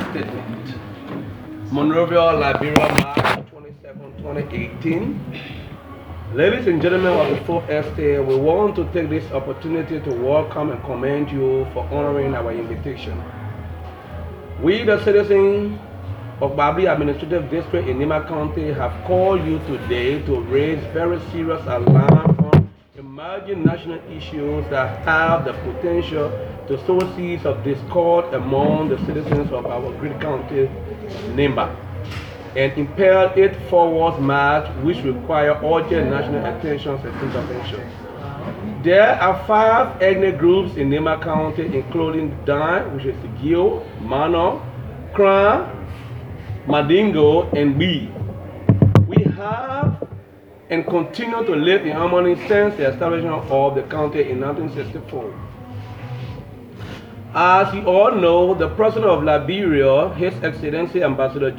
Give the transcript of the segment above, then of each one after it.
statement. Monrovia, Liberia, March 22nd, 2018. Ladies and gentlemen of the Fourth Estate, we want to take this opportunity to welcome and commend you for honoring our invitation. We, the citizens of Babli Administrative District in Nima County, have called you today to raise very serious alarm on emerging national issues that have the potential to sow seeds of discord among the citizens of our great county, Nimba, and impel it forward march which require urgent national attention and intervention. There are 5 ethnic groups in Nima County, including Dan, which is Gio, Mano, Kran, Madingo, and B. We have and continue to live in harmony since the establishment of the county in 1964. As you all know, the President of Liberia, His Excellency Ambassador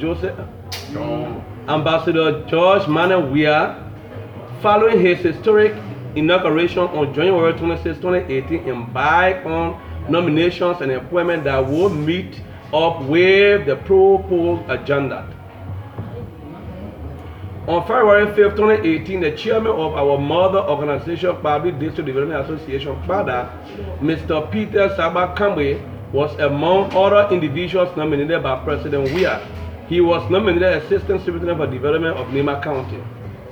George Manneh Weah, following his historic inauguration on January 26, 2018, embarked on nominations and appointments that will meet up with the proposed agenda. On February 5, 2018, the chairman of our mother organization, Babli District Development Association, FADA, Mr. Peter Saba Kamwe, was among other individuals nominated by President Weah. He was nominated Assistant Superintendent for Development of Nima County.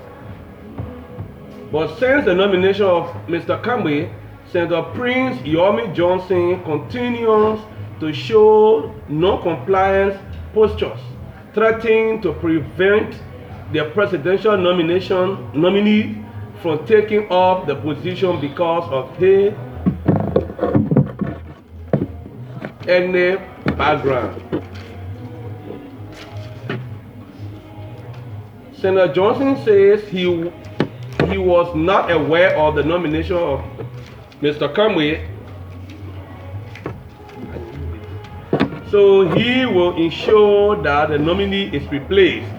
But since the nomination of Mr. Kamwe, Senator Prince Yomi Johnson continues to show non-compliance postures, threatening to prevent the presidential nominee from taking up the position because of his ethnic background. Senator Johnson says he was not aware of the nomination of Mr. Kamwe, so he will ensure that the nominee is replaced.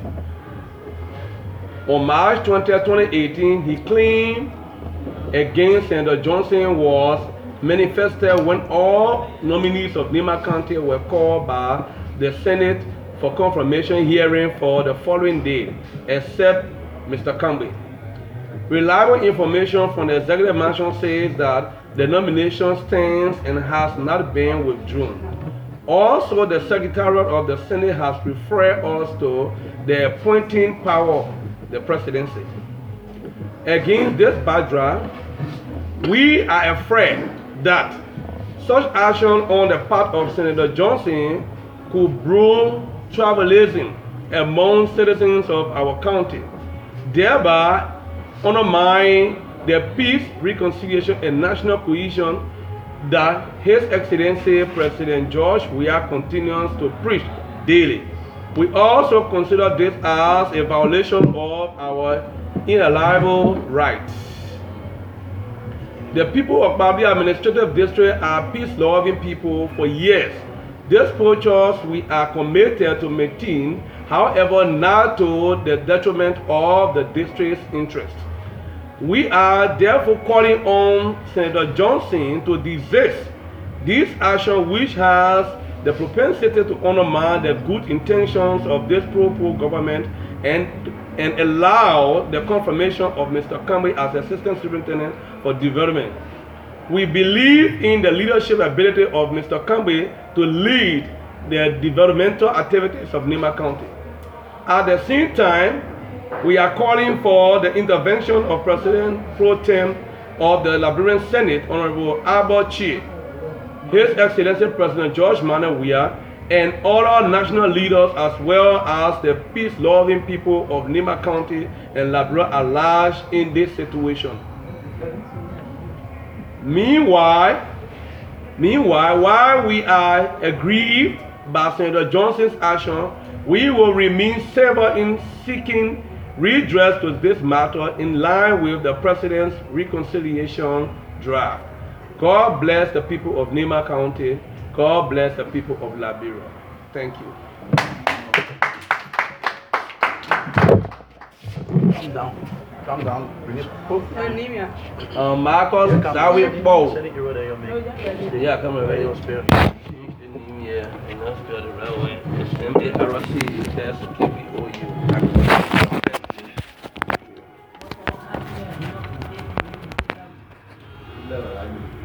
On March 20, 2018, he claimed against Senator Johnson was manifested when all nominees of Nima County were called by the Senate for confirmation hearing for the following day, except Mr. Kamwe. Reliable information from the Executive Mansion says that the nomination stands and has not been withdrawn. Also, the Secretariat of the Senate has referred us to the appointing power of the presidency. Against this backdrop, we are afraid that such action on the part of Senator Johnson could brew tribalism among citizens of our county, thereby undermining the peace, reconciliation, and national cohesion that His Excellency President George Weah continues to preach daily. We also consider this as a violation of our inalienable rights. The people of Babli Administrative District are peace-loving people for years. These postures we are committed to maintain, however, not to the detriment of the district's interests. We are therefore calling on Senator Johnson to desist this action, which has the propensity to undermine the good intentions of this proposed government and allow the confirmation of Mr. Kamwe as Assistant Superintendent for Development. We believe in the leadership ability of Mr. Kamwe to lead the developmental activities of Nima County. At the same time, we are calling for the intervention of President Pro Tem of the Liberian Senate, Honorable Albert Chi, His Excellency President George Manneh Weah, and other national leaders, as well as the peace-loving people of Nima County and Liberia at large in this situation. Meanwhile, while we are aggrieved by Senator Johnson's action, we will remain severe in seeking redress to this matter in line with the President's reconciliation draft. God bless the people of Nima County. God bless the people of Liberia. Thank you. Calm down. Bring it. Marcus, that way, Bo. Yeah, come over here. Anemia. spell the right way. It's MARCHKPOU.